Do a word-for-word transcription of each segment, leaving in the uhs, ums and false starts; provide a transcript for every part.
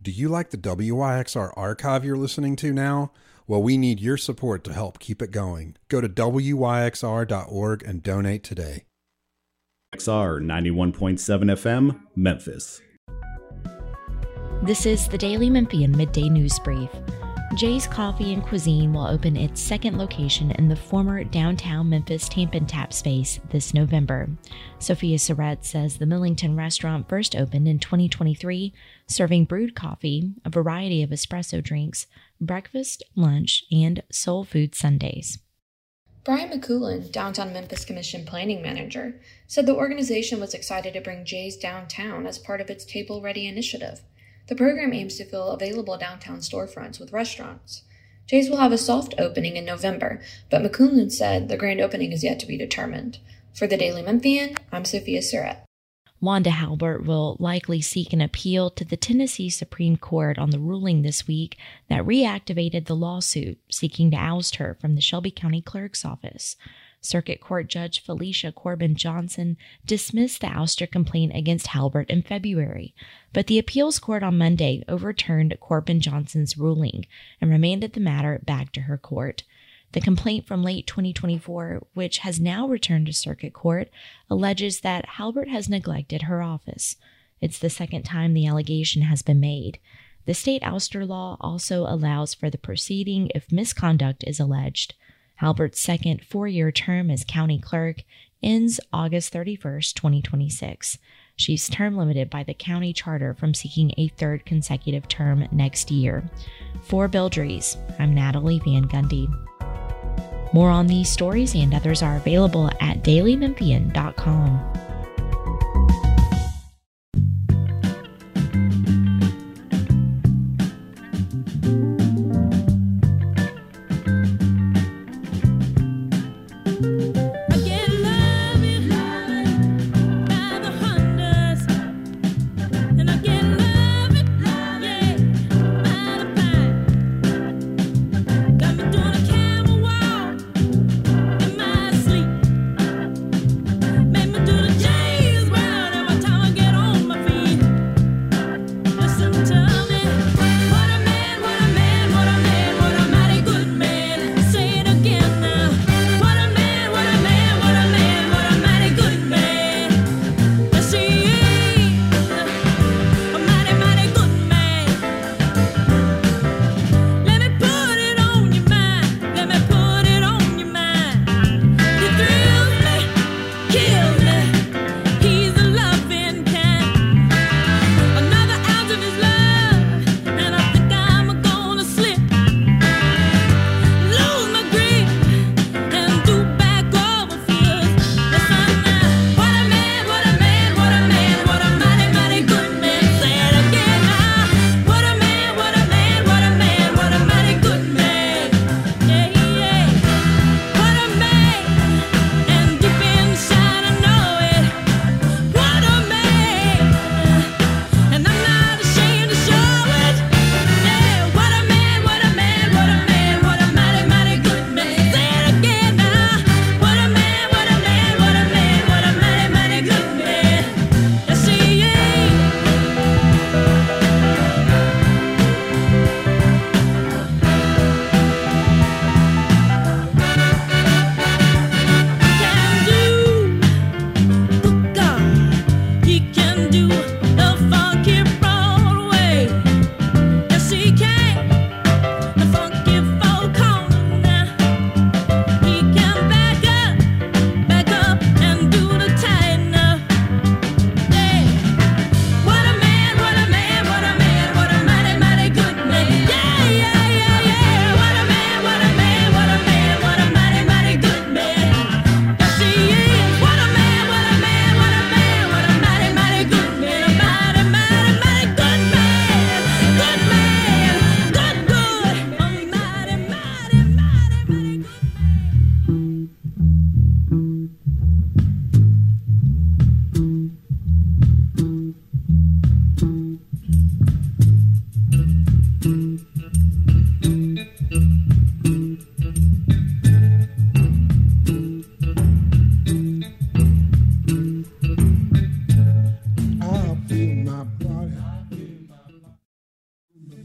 Do you like the W Y X R archive you're listening to now? Well, we need your support to help keep it going. Go to W Y X R dot org and donate today. X R ninety-one point seven F M, Memphis. This is the Daily Memphian Midday News Brief. Jay's Coffee and Cuisine will open its second location in the former downtown Memphis Tamp and Tap space this November. Sophia Surratt says the Millington restaurant first opened in twenty twenty-three, serving brewed coffee, a variety of espresso drinks, breakfast, lunch, and soul food Sundays. Brian McCoolin, Downtown Memphis Commission Planning Manager, said the organization was excited to bring Jay's downtown as part of its Table Ready initiative. The program aims to fill available downtown storefronts with restaurants. Jay's will have a soft opening in November, but McCoolin said the grand opening is yet to be determined. For the Daily Memphian, I'm Sophia Surratt. Wanda Halbert will likely seek an appeal to the Tennessee Supreme Court on the ruling this week that reactivated the lawsuit seeking to oust her from the Shelby County Clerk's office. Circuit Court Judge Felicia Corbin Johnson dismissed the ouster complaint against Halbert in February, but the appeals court on Monday overturned Corbin Johnson's ruling and remanded the matter back to her court. The complaint from late twenty twenty-four, which has now returned to Circuit Court, alleges that Halbert has neglected her office. It's the second time the allegation has been made. The state ouster law also allows for the proceeding if misconduct is alleged. Halbert's second four-year term as county clerk ends August thirty-first, twenty twenty-six. She's term limited by the county charter from seeking a third consecutive term next year. For Bill Drees, I'm Natalie Van Gundy. More on these stories and others are available at daily memphian dot com.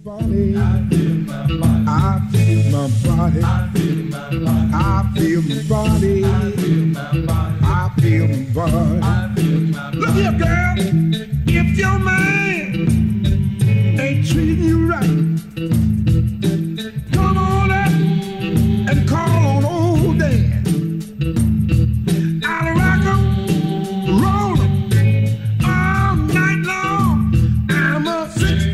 body. I feel my body. I feel my body. I feel my body. I feel my body. I feel my body. I feel my body. Look here, girl. If your man ain't treating you right, come on up and call on old Dan. I'll rock 'em, roll 'em all night long. I'm a sixty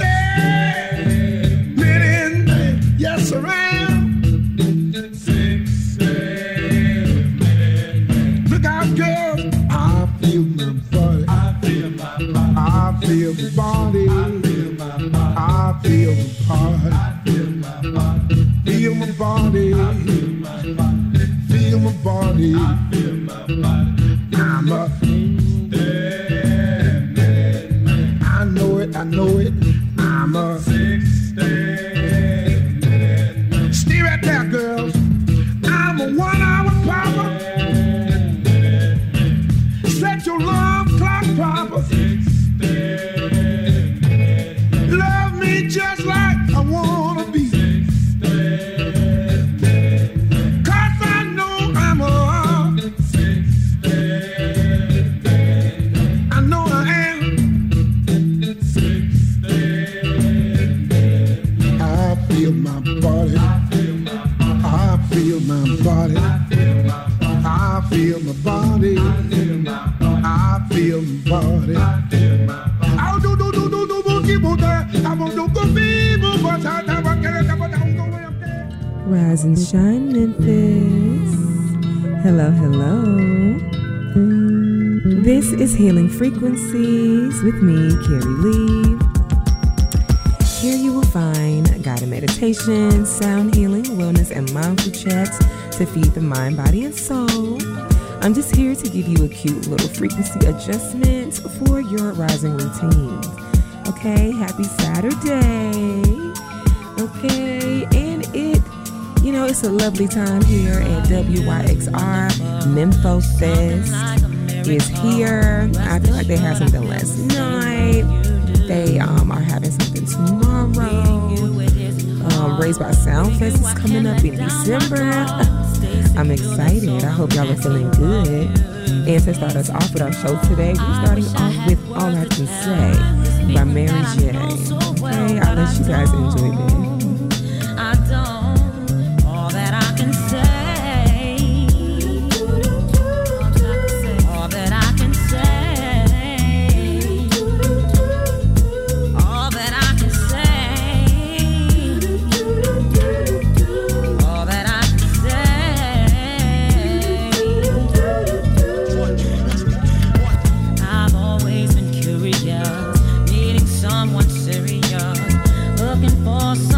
minute man. Yes, sir, I am. sixty minute man. Look out, girl. I feel my body. I feel my body. I feel my body. I feel my body. I feel my body. Feel my body. I feel my body. Feel my body. I feel my body. I'm a sixty minute man. I know it. I know it. I'm a sixty minute man. Stay right there, girls. I'm a one-hour popper. Set your love clock proper. Love me just like I wanna be. Cause I know I'm a I know I am. I feel my body. I feel my body. I feel my body. I feel my body. I do do do do do do do do. I want to go be but I never get it. Rise and shine, Memphis. Hello, hello. This is Healing Frequencies with me, Carrie Lee. Here you will find guided meditation, sound healing, wellness, and mindful chats to feed the mind, body, and soul. I'm just here to give you a cute little frequency adjustment for your rising routines. Okay, happy Saturday. Okay, and it, you know, it's a lovely time here at W Y X R. Memphis Fest is here. I feel like they had something last night. They um, are having something tomorrow. Um, Raised by Sound Fest is coming up in December. I'm excited. I hope y'all are feeling good. And to start us off with our show today, we're starting off with All I Can Say by Mary J. Okay, I'll let you guys enjoy this. I don't, all that I can say, all that I can say, all that I can say, all that I can say. I've always been curious, needing someone serious, looking for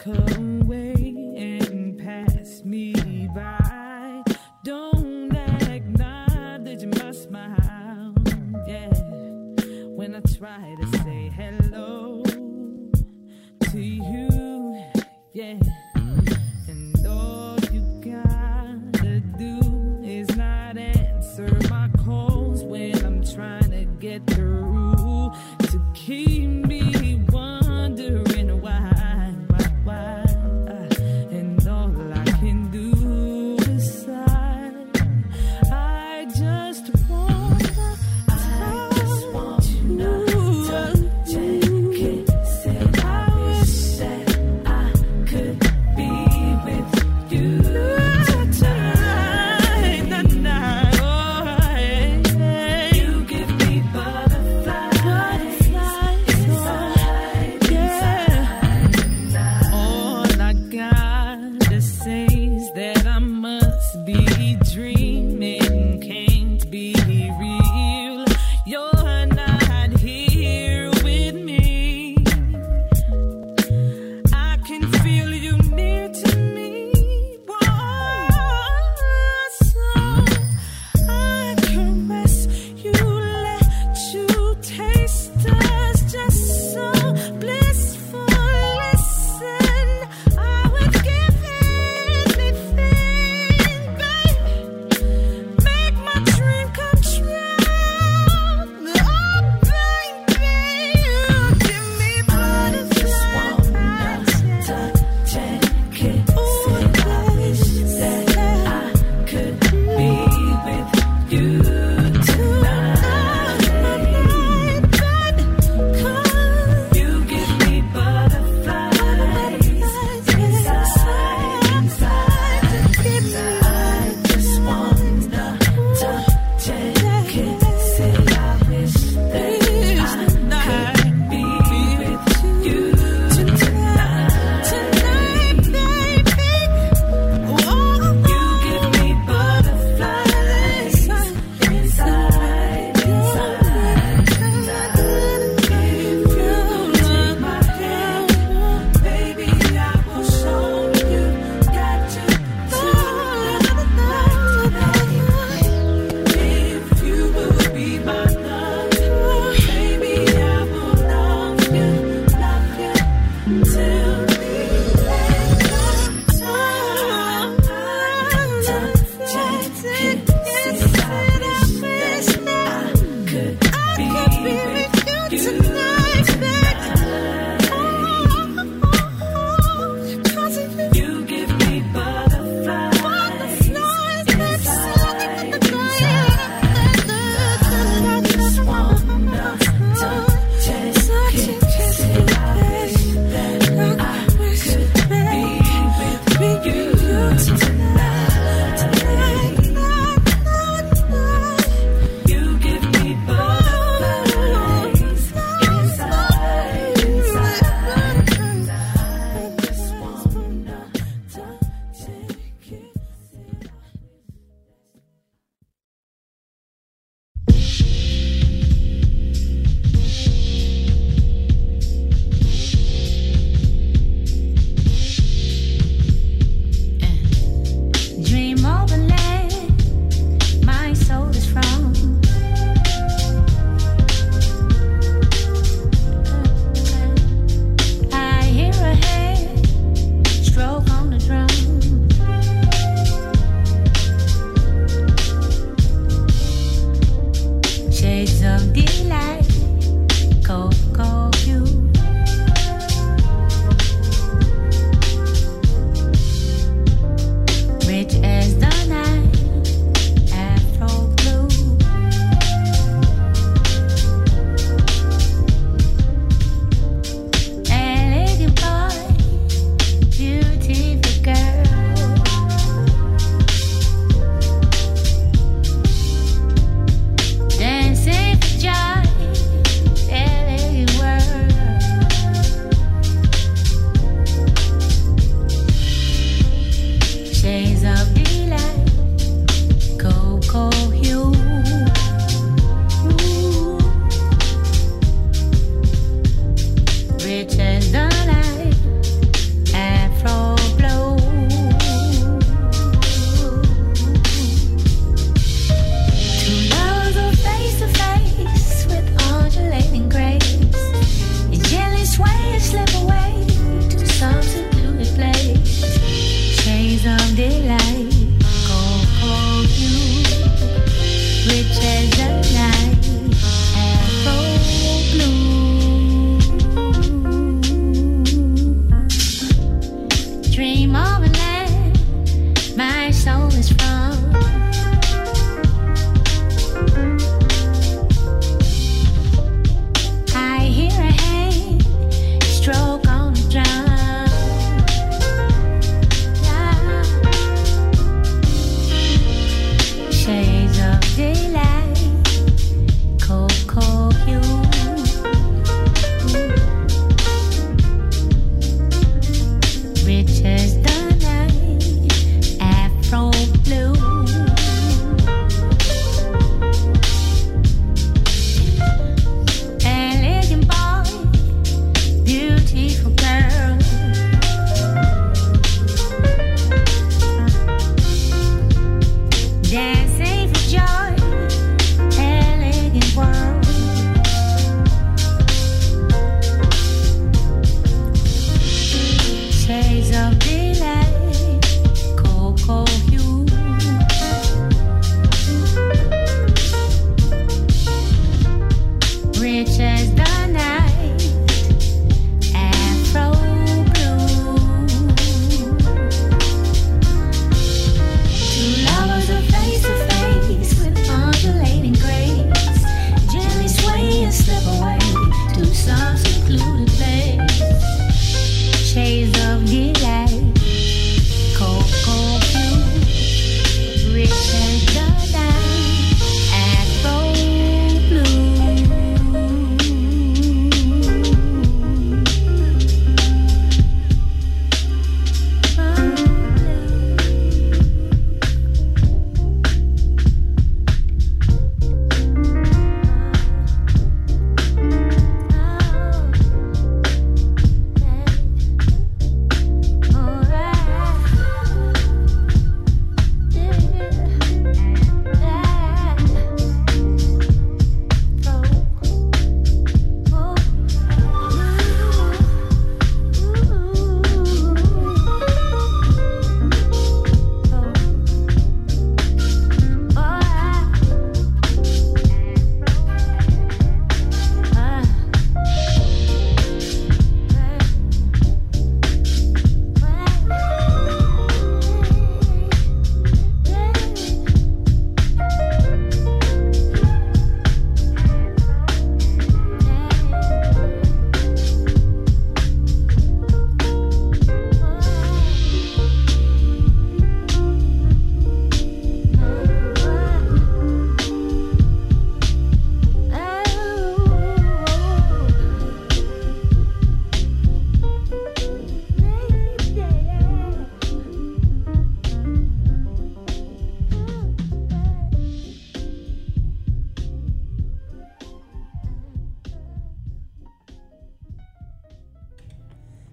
walk away and pass me by. Don't acknowledge my smile, yeah, when I try to say hello to you, yeah. And all you gotta do is not answer my calls when I'm trying to get through, to keep me wondering why, why, why. And all I can do is sigh. I just wanna touch you.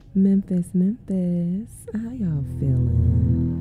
Memphis, Memphis, how y'all feeling?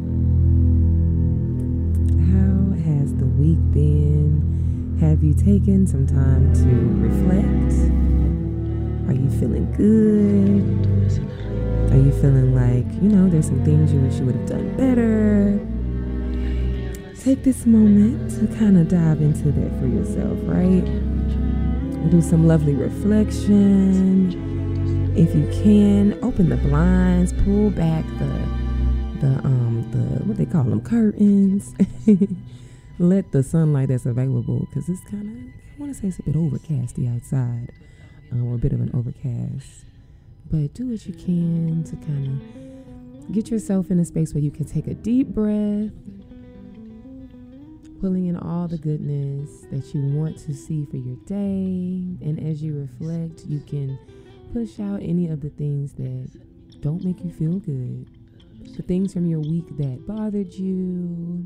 How has the week been? Have you taken some time to reflect? Are you feeling good? Are you feeling like, you know, there's some things you wish you would have done better? Take this moment to kind of dive into that for yourself, right? Do some lovely reflection. If you can, open the blinds, pull back the the um the what they call them, curtains. Let the sunlight that's available, because it's kind of, I want to say it's a bit overcasty outside, um, or a bit of an overcast. But do what you can to kind of get yourself in a space where you can take a deep breath, pulling in all the goodness that you want to see for your day. And as you reflect, you can push out any of the things that don't make you feel good, the things from your week that bothered you,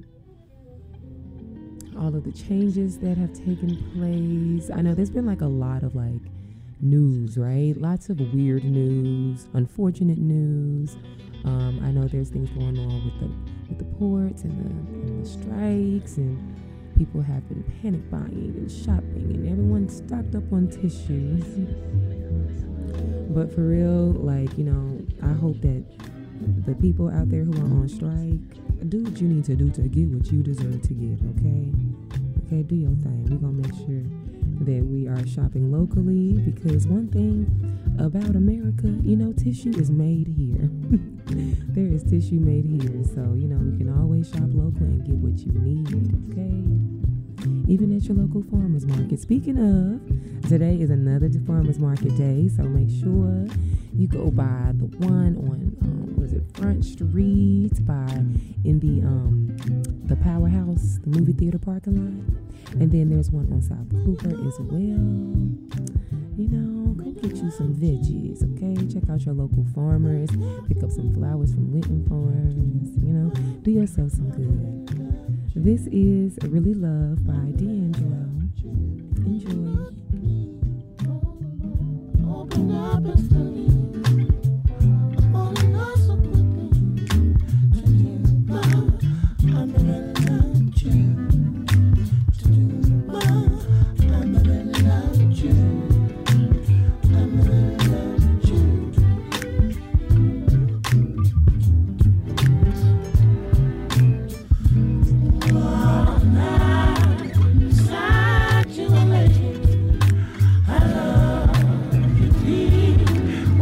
all of the changes that have taken place. I know there's been like a lot of like news, right? Lots of weird news, unfortunate news. Um, I know there's things going on with the with the ports and the, and the strikes, and people have been panic buying and shopping, and everyone's stocked up on tissues. But for real, like, you know, I hope that the people out there who are on strike, do what you need to do to get what you deserve to get, okay? Okay, do your thing. We're going to make sure that we are shopping locally, because one thing about America, you know, tissue is made here. There is tissue made here. So, you know, you can always shop local and get what you need, okay? Even at your local farmer's market. Speaking of, today is another farmer's market day, so make sure you go by the one on, um, was it Front Street, by in the um the Powerhouse, the movie theater parking lot, and then there's one on South Cooper as well. You know, go get you some veggies, okay? Check out your local farmers, pick up some flowers from Winton Farms. You know, do yourself some good. This is Really Love by D'Angelo. Enjoy. Open up and study. I'm falling off so quickly. To do love, I'm really loved you. To do love, I'm really loved you. I'm really loved you. All night beside you, lady. I love you deep.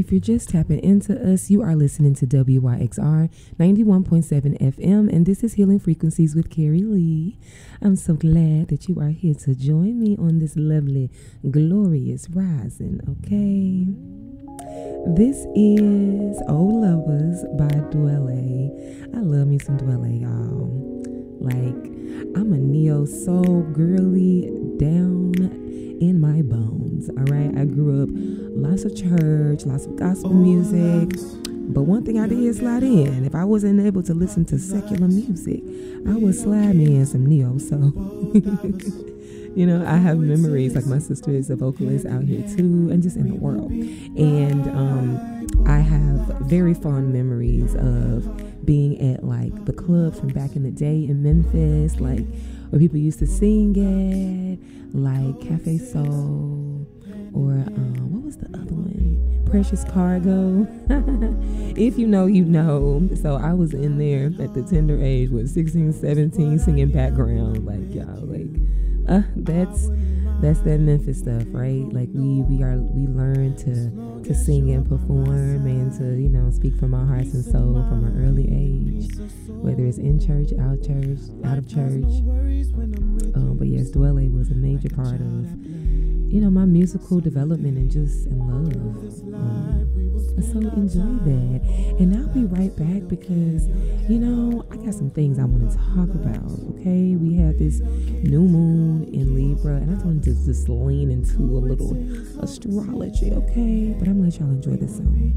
If you're just tapping into us, you are listening to W Y X R ninety-one point seven F M, and this is Healing Frequencies with Carrie Lee. I'm so glad that you are here to join me on this lovely, glorious rising, okay? This is Old Lovers by Dwele. I love me some Dwele, y'all. Like, I'm a neo-soul girly down in my bones, all right? I grew up lots of church, lots of gospel music, but one thing I did slide in. If I wasn't able to listen to secular music, I would slide me in some neo-soul. You know, I have memories, like my sister is a vocalist out here too, and just in the world. And um, I have very fond memories of being at like the clubs from back in the day in Memphis, like where people used to sing at, like Cafe Soul, or um, what was the other one? Precious Cargo. If you know, you know. So I was in there at the tender age with sixteen, seventeen, singing background, like y'all, like. Uh, that's that's that Memphis stuff, right? Like we we are we learn to to sing and perform and to, you know, speak from our hearts and soul from an early age, whether it's in church, out church, out of church. Um, but yes, Dwele was a major part of, you know, my musical development and just in love. Um, so enjoy that, and I'll be right back because, you know, I got some things I want to talk about. Okay, we have this new moon in Libra, and I just wanted to just lean into a little astrology. Okay, but I'm gonna let y'all enjoy this song.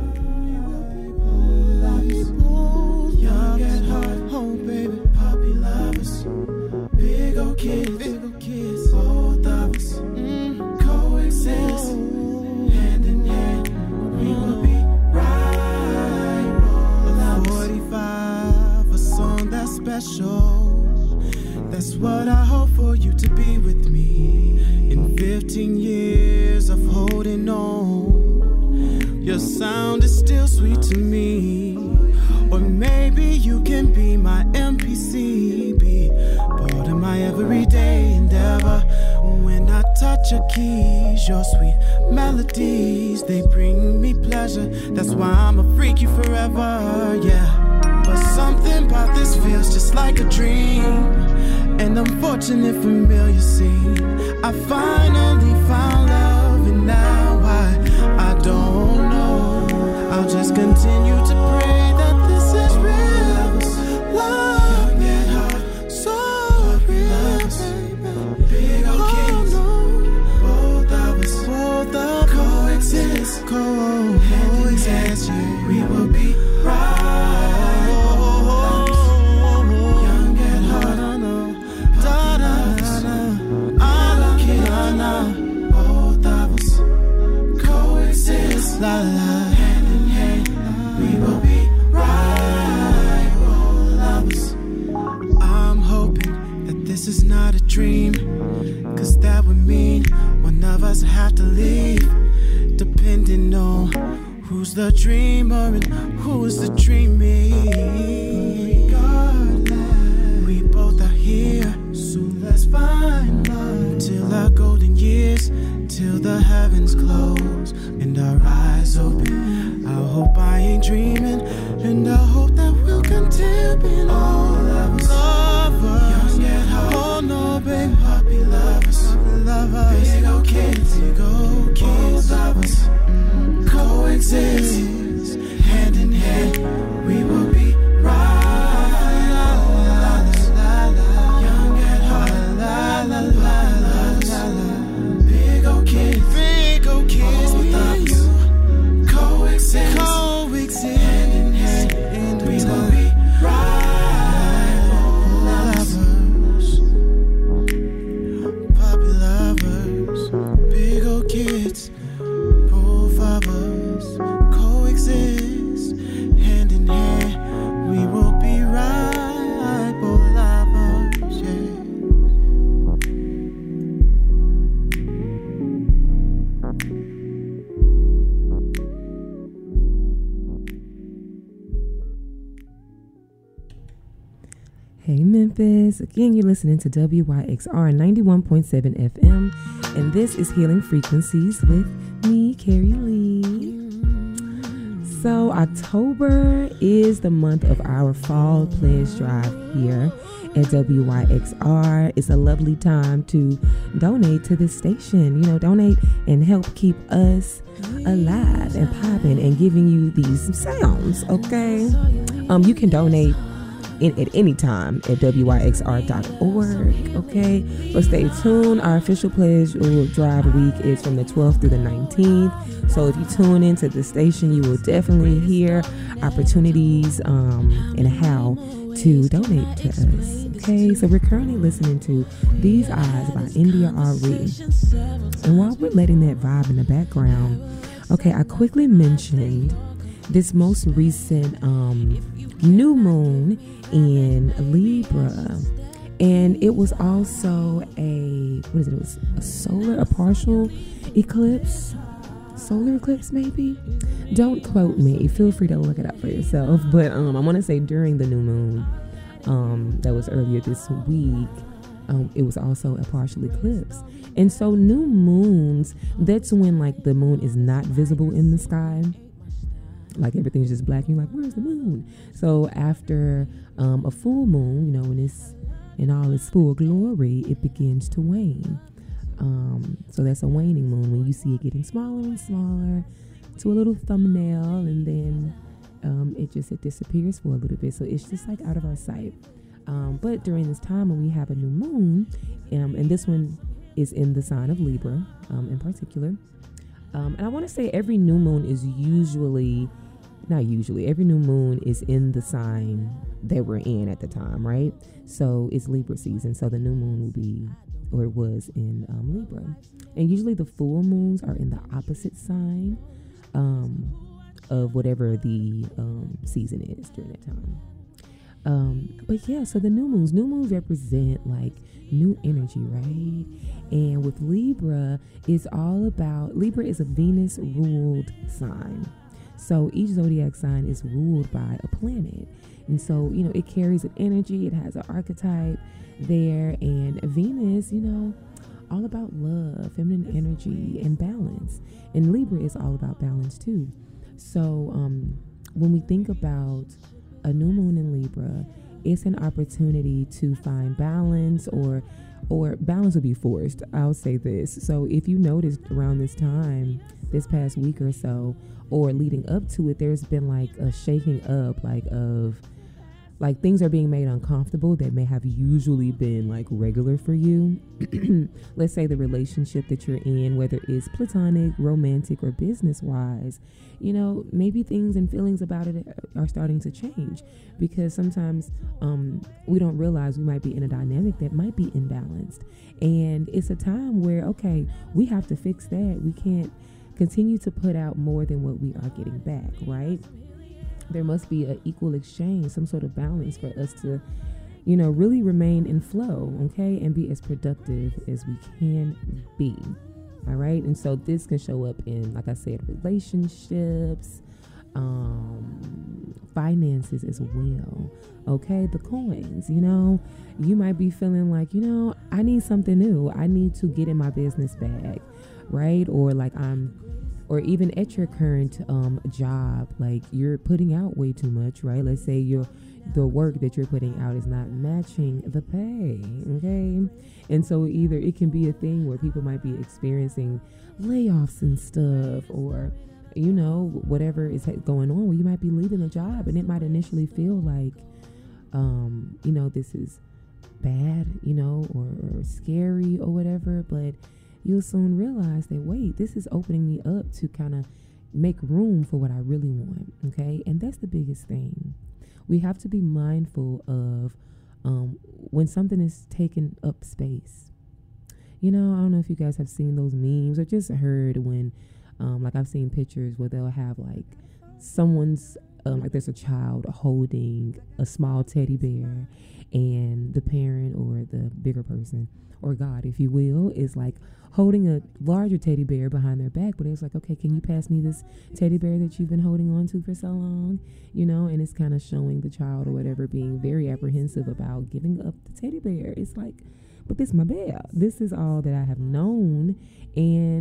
Young at heart, oh baby, puppy lovers, big old kids, big old kids, both of us mm, coexist, hand in hand. We will be right. forty-five, a song that's special. That's what I hope for you to be with me. In fifteen years of holding on, your sound is still sweet to me. Or maybe you can be my M P C, be part of my everyday endeavor. When I touch your keys, your sweet melodies, they bring me pleasure. That's why I'm a freak you forever, yeah. But something about this feels just like a dream, an unfortunate familiar scene. I finally found love, and now I, I don't know. I'll just continue to pray that this is real. Love, get hard, so real. Big old kids, both of us, both of coexist, coexist. Yeah, we will be right. Young at heart, I know. Da da da da. I love it, both of us coexist. La la. Hand in hand, we will be right. Lovers. I'm hoping that this is not a dream, 'cause that would mean one of us have to leave, depending on who's the dreamer and who is the dreaming. Regardless, we both are here, so let's find love till our golden years, till the heavens close and our eyes open. I hope I ain't dreaming, and I hope that we'll continue being all lovers. Lovers, young at heart. Oh no, baby, puppy lovers, puppy lovers. Big old kids, big old kids, lovers. Mm-hmm. Coexist, hand in hand, we will be right. La, la, la, la. Young at heart, la la la la la la. Big old kids, big old kids, both of you coexist, coexist, hand in hand, and we will be right. Lovers, puppy lovers, big old kids, both of us coexist, hand in hand, we will be right. Both lovers, yeah. Hey Memphis, again you're listening to W Y X R ninety-one point seven F M, and this is Healing Frequencies with me, Carrie Lee. So October is the month of our fall pledge drive here at W Y X R. It's a lovely time to donate to the station, you know, donate and help keep us alive and popping and giving you these sounds, okay? Um, you can donate in, at any time at W Y X R dot org, okay? But stay tuned. Our official pledge drive week is from the twelfth through the nineteenth. So if you tune into the station, you will definitely hear opportunities um, and how to donate to us, okay? So we're currently listening to These Eyes by India Ari. And while we're letting that vibe in the background, okay, I quickly mentioned this most recent um, new moon in Libra, and it was also a what is it? It was a solar, a partial eclipse, solar eclipse maybe. Don't quote me. Feel free to look it up for yourself. But um, I want to say during the new moon, um, that was earlier this week. Um, it was also a partial eclipse, and so new moons. That's when like the moon is not visible in the sky. Like everything's just black. You're like, where's the moon? So after um, a full moon, you know, when it's in all its full glory, it begins to wane. Um, so that's a waning moon when you see it getting smaller and smaller to a little thumbnail, and then um, it just it disappears for a little bit. So it's just like out of our sight. Um, but during this time when we have a new moon, um, and this one is in the sign of Libra um, in particular. Um, and I want to say every new moon is usually, not usually, every new moon is in the sign that we're in at the time, right? So it's Libra season. So the new moon will be, or it was in um, Libra. And usually the full moons are in the opposite sign um, of whatever the um, season is during that time. Um, but yeah, so the new moons, new moons represent like new energy, right? And with Libra, it's all about, Libra is a Venus ruled sign. So each zodiac sign is ruled by a planet. And so, you know, it carries an energy, it has an archetype there. And Venus, you know, all about love, feminine energy, and balance. And Libra is all about balance too. So um, when we think about a new moon in Libra, it's an opportunity to find balance, or or balance will be forced. I'll say this. So if you noticed around this time, this past week or so, or leading up to it, there's been like a shaking up, like of like things are being made uncomfortable that may have usually been like regular for you. Let's say the relationship that you're in, whether it's platonic, romantic, or business wise, you know, maybe things and feelings about it are starting to change, because sometimes um, we don't realize we might be in a dynamic that might be imbalanced. And it's a time where, okay, we have to fix that. We can't continue to put out more than what we are getting back, right? There must be an equal exchange, some sort of balance for us to, you know, really remain in flow, okay, and be as productive as we can be. All right. And so this can show up in, like I said, relationships, um, finances as well. Okay. The coins, you know, you might be feeling like, you know, I need something new. I need to get in my business bag. Right. Or like I'm, or even at your current um, job, like you're putting out way too much, right? Let's say your the work that you're putting out is not matching the pay, okay? And so either it can be a thing where people might be experiencing layoffs and stuff, or, you know, whatever is going on, where you might be leaving a job and it might initially feel like, um, you know, this is bad, you know, or, or scary or whatever, but you'll soon realize that, wait, this is opening me up to kind of make room for what I really want, okay? And that's the biggest thing. We have to be mindful of um, when something is taking up space. You know, I don't know if you guys have seen those memes or just heard when, um, like I've seen pictures where they'll have like someone's, um, like there's a child holding a small teddy bear, and the parent or the bigger person, or God, if you will, is like holding a larger teddy bear behind their back, but it's like, okay, can you pass me this teddy bear that you've been holding on to for so long? You know, and it's kind of showing the child or whatever being very apprehensive about giving up the teddy bear. It's like, but this is my bear. This is all that I have known. And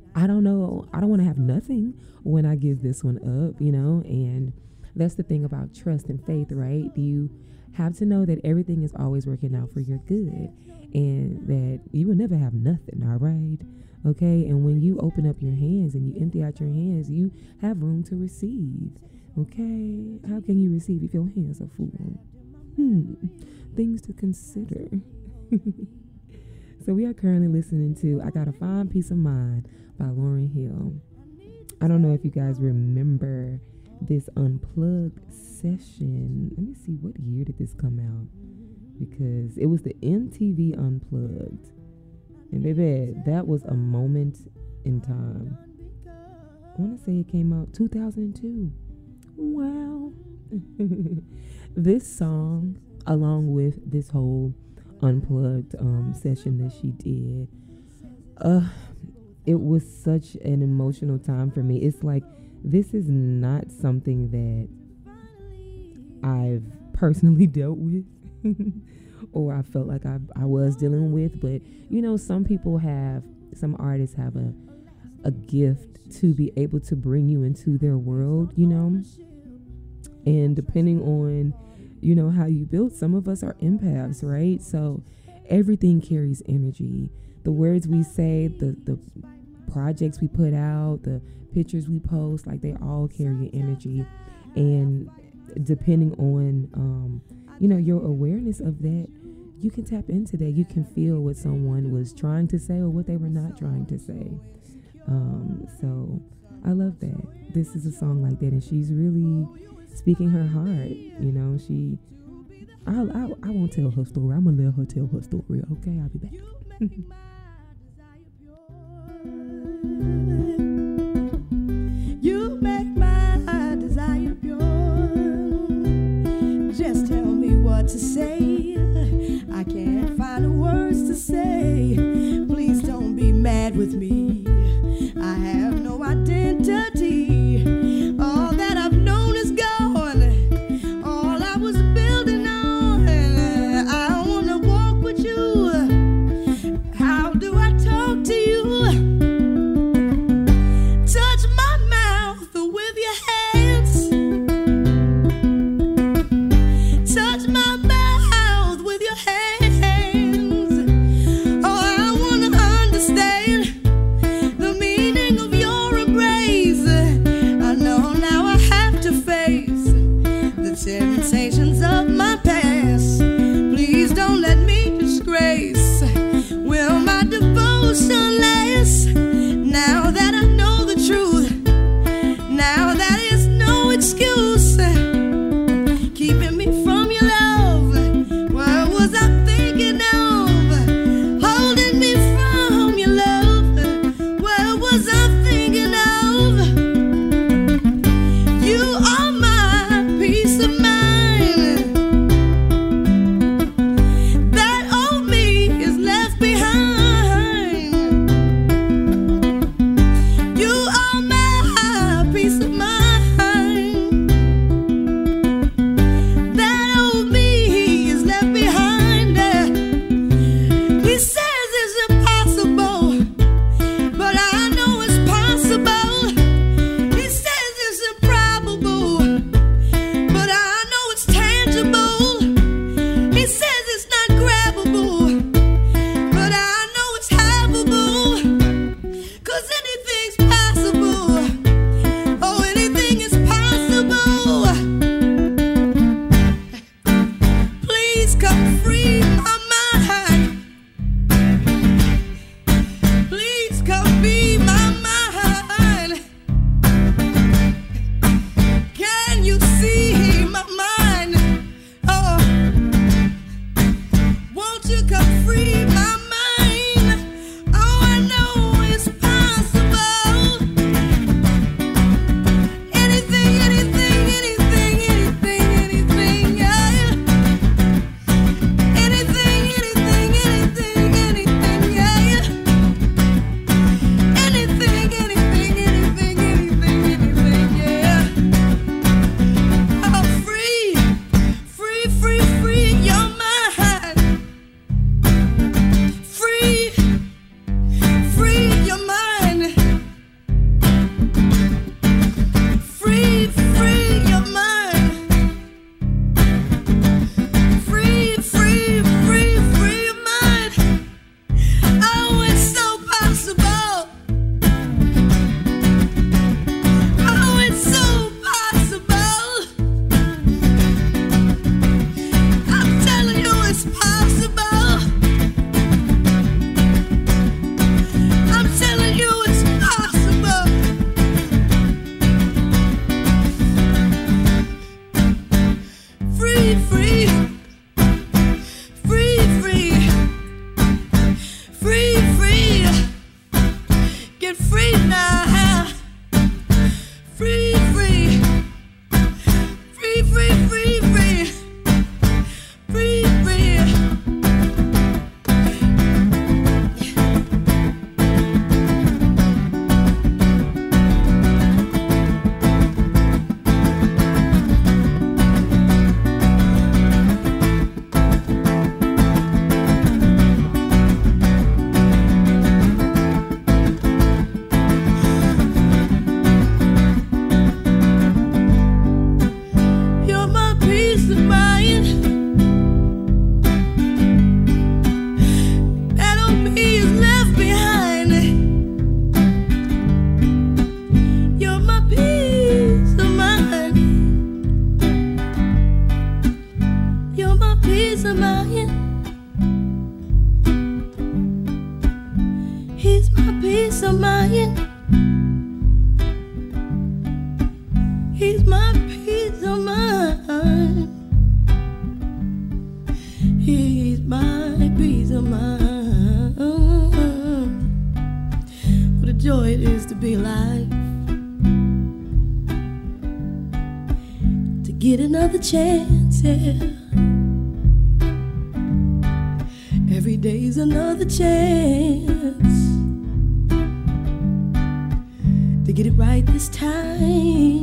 I don't know. I don't want to have nothing when I give this one up, you know, and that's the thing about trust and faith, right? You have to know that everything is always working out for your good and that you will never have nothing, all right? Okay, and when you open up your hands and you empty out your hands, you have room to receive, okay? How can you receive if your hands are full? Hmm, things to consider. So we are currently listening to I Gotta Find Peace of Mind by Lauryn Hill. I don't know if you guys remember this Unplugged session. Let me see, what year did this come out? Because it was the M T V Unplugged. And baby, that was a moment in time. I want to say it came out two thousand two. Wow. This song, along with this whole Unplugged um, session that she did, uh, it was such an emotional time for me. It's like, this is not something that I've personally dealt with or I felt like I, I was dealing with. But, you know, some people have, some artists have a, a gift to be able to bring you into their world, you know. And depending on, you know, how you build, some of us are empaths, right? So everything carries energy. The words we say, the, the projects we put out, the pictures we post, like they all carry energy. And depending on, um, you know, your awareness of that, you can tap into that. You can feel what someone was trying to say or what they were not trying to say. Um, so I love that. This is a song like that, and she's really speaking her heart. You know, she, I, I, I won't tell her story. I'm gonna let her tell her story. Okay, I'll be back. You make my desire pure. Just tell me what to say. I can't find the words to say. Please don't be mad with me. I have no identity. All that I've known is gone. All I was building on. I wanna walk with you. How do I talk to you? Touch my mouth with your hands. Touch my mouth with your hands. Oh, I wanna understand the meaning of your embrace. I know now I have to face the temptations of my past. Please don't let me disgrace. Will my devotion last? Now that I know the truth, now that is no excuse. Keeping me from your love, what was I thinking of? Holding me from your love, what was I thinking of? You are my peace of mind. That old me is left behind. You are my peace of mind. That old me is left behind. He says it's impossible, but I know it's possible. He says it's improbable, but I know it's tangible. He says it's not grabbable, but I know it's havable. 'Cause anything's possible. Oh, anything is possible. Please come free my mind. Please come be my mind. Can you see my mind? Oh, won't you come free my mind? Oh, I know it's possible. Anything, anything, anything, anything, anything, yeah. Anything, anything, anything, anything, yeah. Anything, anything, anything, anything, anything, yeah. Oh, free, free, free, free your mind. peace of mind. He's my peace of mind. He's my peace of mind. What a joy it is to be alive. To get another chance, yeah. Every day's another chance to get it right this time.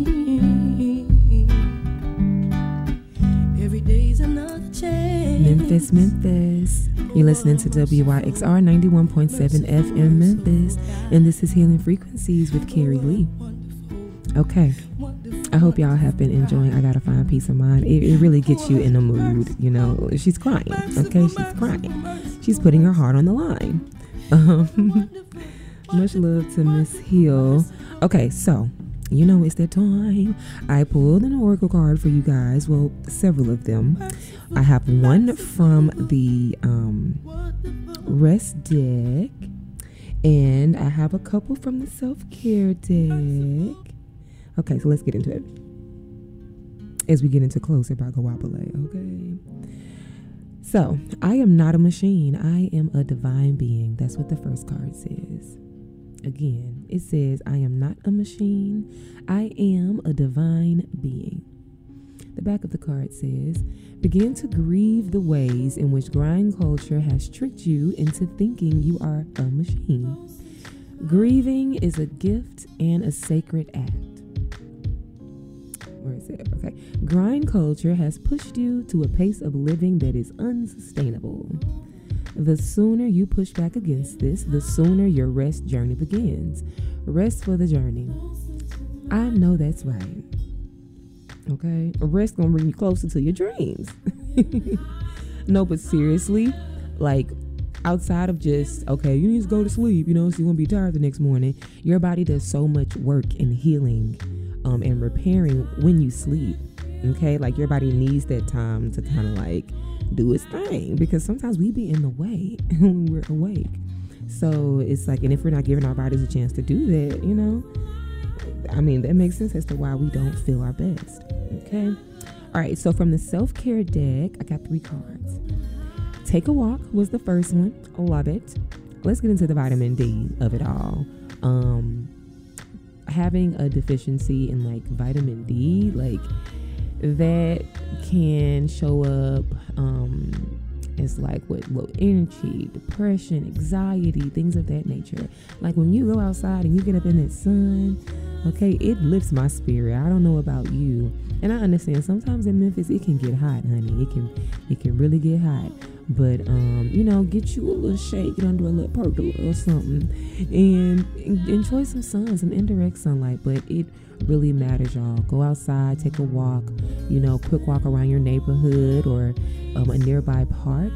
Every day's another chance. Memphis, Memphis. You're listening to W Y X R ninety-one point seven F M Memphis, and this is Healing Frequencies with Carrie Lee. Okay, I hope y'all have been enjoying I Gotta Find Peace of Mind. It, it really gets you in the mood, you know. She's crying, okay? She's crying. She's putting her heart on the line. Um, much love to Miss Hill. Okay, so, you know it's that time. I pulled an oracle card for you guys. Well, several of them. I have one from the um, Rest deck, and I have a couple from the Self-Care deck. Okay, so let's get into it. As we get into Closer by Gawapale, okay? So, I am not a machine. I am a divine being. That's what the first card says. Again, it says, I am not a machine. I am a divine being. The back of the card says, begin to grieve the ways in which grind culture has tricked you into thinking you are a machine. Grieving is a gift and a sacred act. Where is it? Okay. Grind culture has pushed you to a pace of living that is unsustainable. The sooner you push back against this, the sooner your rest journey begins. Rest for the journey. I know that's right. Okay? Rest gonna bring you closer to your dreams. No, but seriously, like, outside of just, okay, you need to go to sleep, you know, so you won't be tired the next morning. Your body does so much work in healing um, and repairing when you sleep. Okay? Like, your body needs that time to kind of like do its thing, because sometimes we be in the way when we're awake. So it's like, and if we're not giving our bodies a chance to do that, you know, I mean, that makes sense as to why we don't feel our best. Okay. All right. So from the Self-Care deck, I got three cards. Take a Walk was the first one. Love it. Let's get into the vitamin D of it all. Um, having a deficiency in like vitamin D, like that can show up um, as like with low energy, depression, anxiety, things of that nature. Like when you go outside and you get up in that sun, okay, it lifts my spirit. I don't know about you. And I understand sometimes in Memphis it can get hot, honey. It can it can really get hot. But um, you know, get you a little shake, get under a little pergola or something, and enjoy some sun, some indirect sunlight. But it really matters, y'all. Go outside, take a walk, you know, quick walk around your neighborhood or um, a nearby park,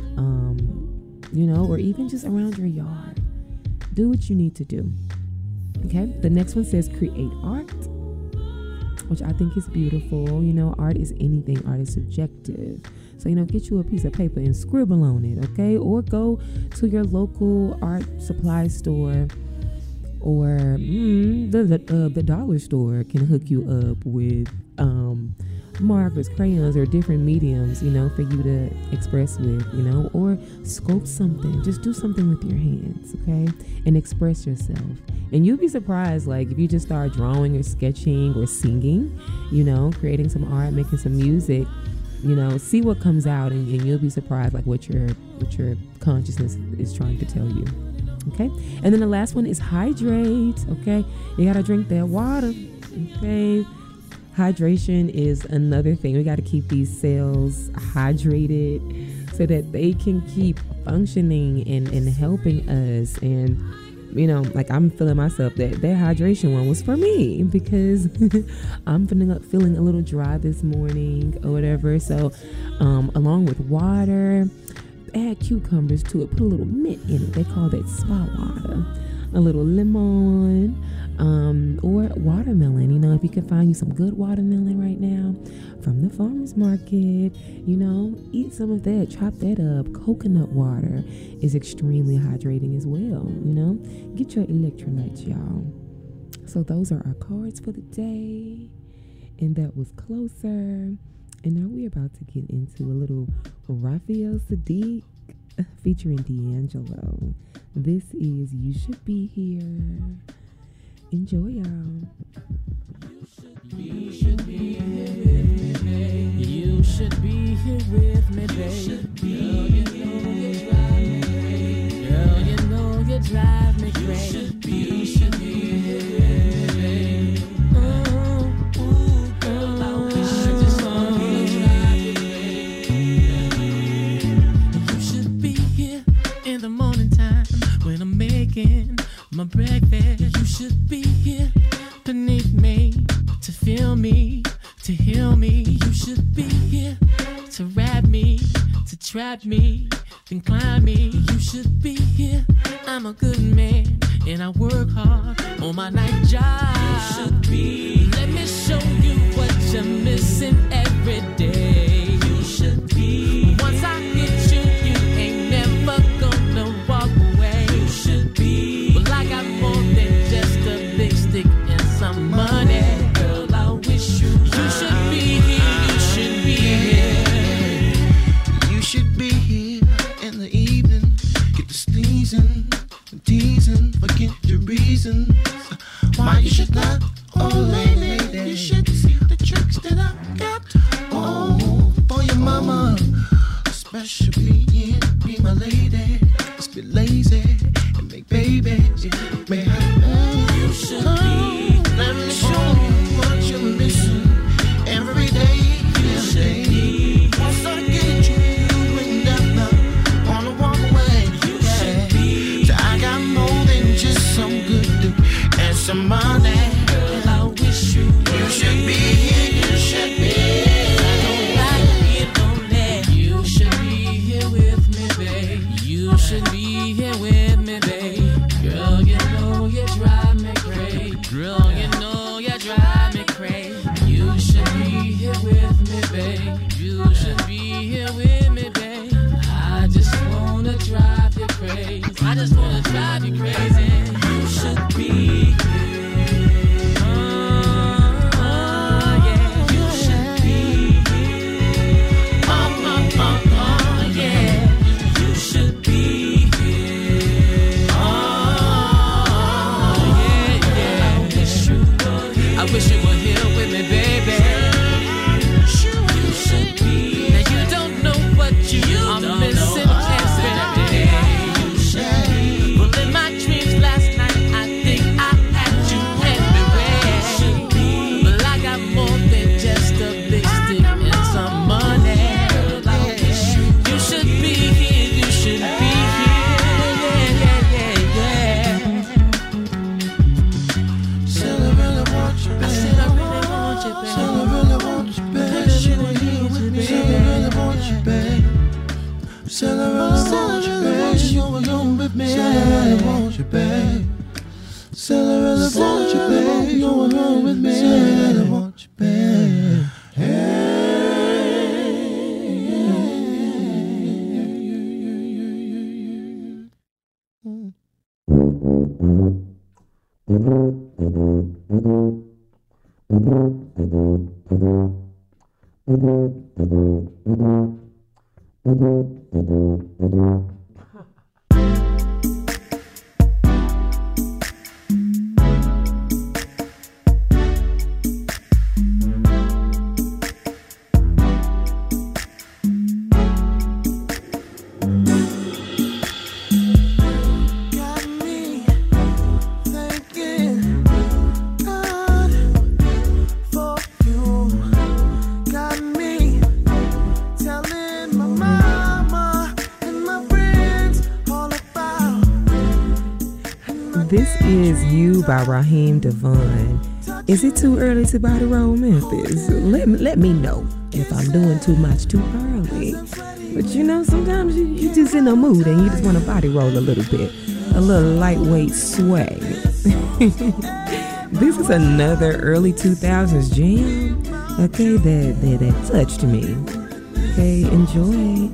um, you know, or even just around your yard. Do what you need to do. Okay. The next one says create art, which I think is beautiful. You know, art is anything. Art is subjective. So, you know, get you a piece of paper and scribble on it, okay? Or go to your local art supply store, or mm, the the, uh, the dollar store can hook you up with um, markers, crayons, or different mediums, you know, for you to express with, you know, or sculpt something. Just do something with your hands, okay? And express yourself. And you'll be surprised, like, if you just start drawing or sketching or singing, you know, creating some art, making some music, you know, see what comes out, and, and you'll be surprised, like, what your what your consciousness is trying to tell you. Okay. And then the last one is hydrate. Okay. You got to drink that water. Okay. Hydration is another thing. We got to keep these cells hydrated so that they can keep functioning and, and helping us. And, you know, like, I'm feeling myself that that hydration one was for me, because I'm feeling, feeling a little dry this morning or whatever. So um, along with water, add cucumbers to it, put a little mint in it. They call that spa water. a little lemon, um, or watermelon. You know, if you can find you some good watermelon right now from the farmer's market, you know, eat some of that, chop that up. Coconut water is extremely hydrating as well, you know. Get your electrolytes, y'all. So those are our cards for the day. And that was Closer. And now we're about to get into a little Raphael Saadiq featuring D'Angelo. This is You Should Be Here. Enjoy, y'all. You should be here with me, babe. You should be here with me, babe. Girl, you know you drive me crazy. Girl, you know you drive me crazy. You should be, you should be here with me, babe. Oh, ooh, girl, I wish I just wanna drive you crazy. You should be here in the morning time when I'm making my breakfast. You should be here beneath me to feel me, to heal me. You should be here to wrap me, to trap me, then climb me. You should be here. I'm a good man and I work hard on my night job. You should be. Let me show you what you're missing every day. You should be. Once I hit you, you ain't never gonna walk away. You should be. Well, I got more than just a big stick and some money. Girl, I wish you. You should be here. You should be here. You should be here in the evening. Get the sneezing, teasing, forget the reasons why you should not. Oh, lady, you should see the tricks that I got. Oh, for your mama, especially yeah, be my lady. Let's be lazy and make babies. May I? You should be. Let me show you what you're missing every day. You should be. Once I get you, you ain't never wanna walk away. You should be. So I got more than just some good dick and some money. Girl, I wish you. You should be here. You should be. I don't like being lonely. You should be here with me, babe. You should be here with me, babe. Girl, you know you drive me crazy. Girl, you know you drive me crazy. You should be here with me, babe. You should be here with me, babe. I just wanna drive you crazy. I just wanna drive you crazy. You should be here. Oh, oh, yeah. You should be here. Oh, oh, oh, oh, yeah. You should be here. Oh, yeah, yeah. I wish you were here. I wish you were here with me, baby. You should be. Now you don't know what you are missing every day. You should be. Well, in my dreams last night, I think I had you everywhere. But I got more than just a big stick and some money. I wish you. You should be here. You should be here. Yeah, yeah, yeah, yeah. Said I really want you, babe. I said I really want you, babe. Said I really want you, babe. Said I really want you, babe. Said I really want you, babe. You alone with me. Said I really want you, babe. Said I really want you, babe. You alone with me. Said I really want you, babe. Got me thinking God for you. Got me telling my mama and my friends all about. This is You by Raheem Devon. Is it too early to body roll Memphis? Let me, let me know if I'm doing too much too early. But you know, sometimes you, you just in a mood and you just want to body roll a little bit. a little lightweight sway. This is another early two thousands jam, okay, that, that, that touched me. Okay, enjoy.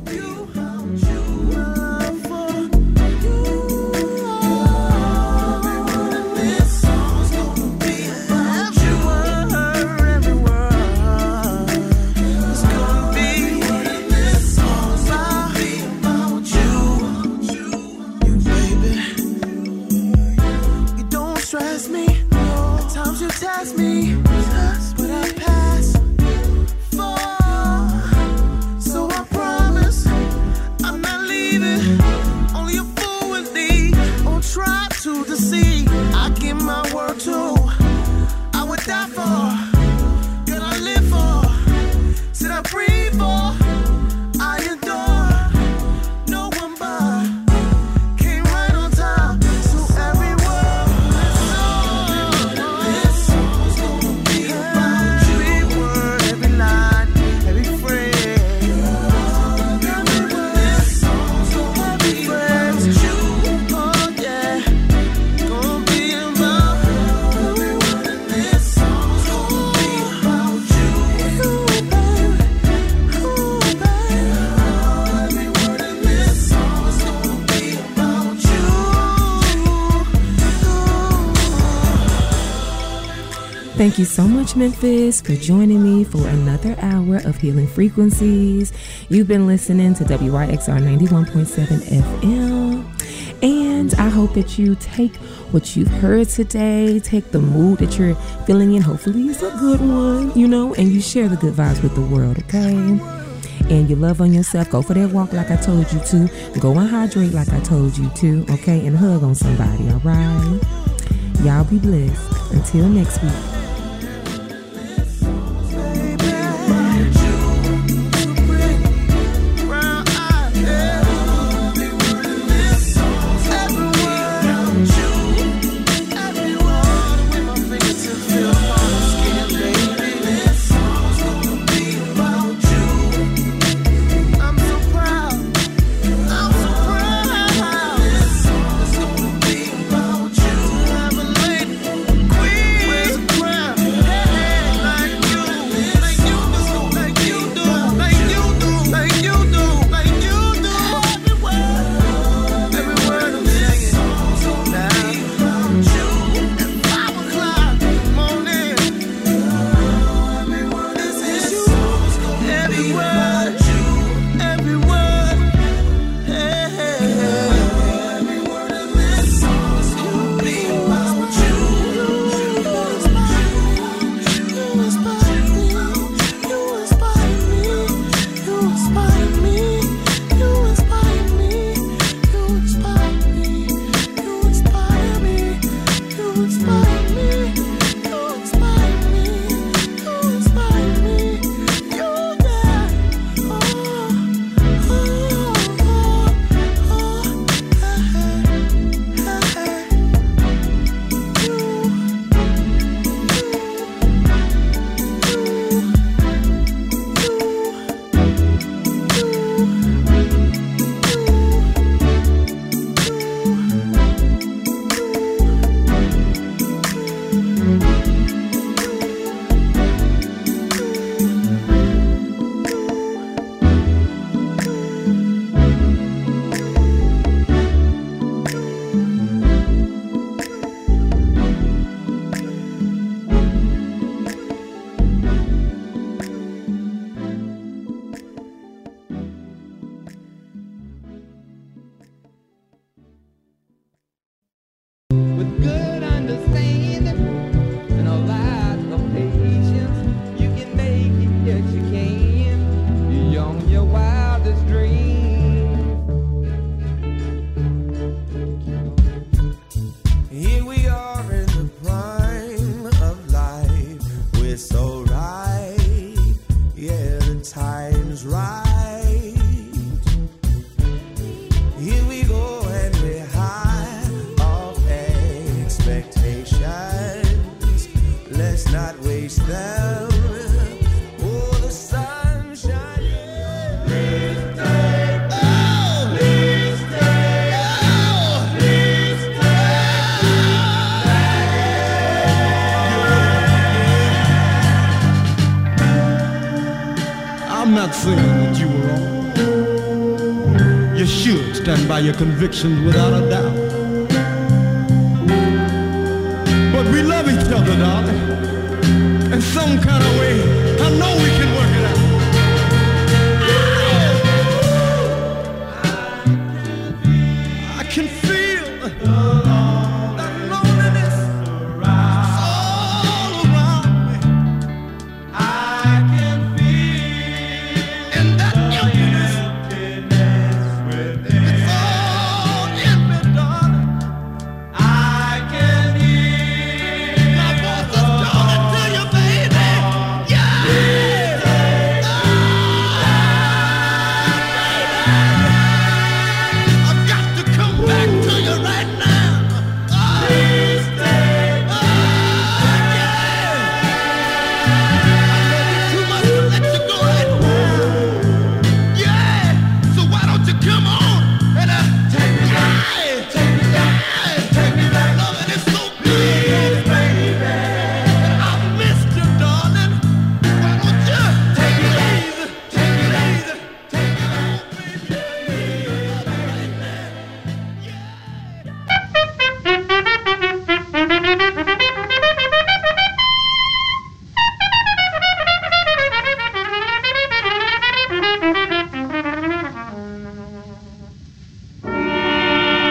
Thank you so much, Memphis, for joining me for another hour of Healing Frequencies. You've been listening to W Y X R ninety-one point seven F M. And I hope that you take what you've heard today, take the mood that you're feeling in. Hopefully it's a good one, you know, and you share the good vibes with the world, okay? And you love on yourself. Go for that walk like I told you to. Go and hydrate like I told you to, okay? And hug on somebody, all right? Y'all be blessed. Until next week. Where's the stand by your convictions without a doubt. But we love each other, darling. In some kind of way, I know we can work it out. I can feel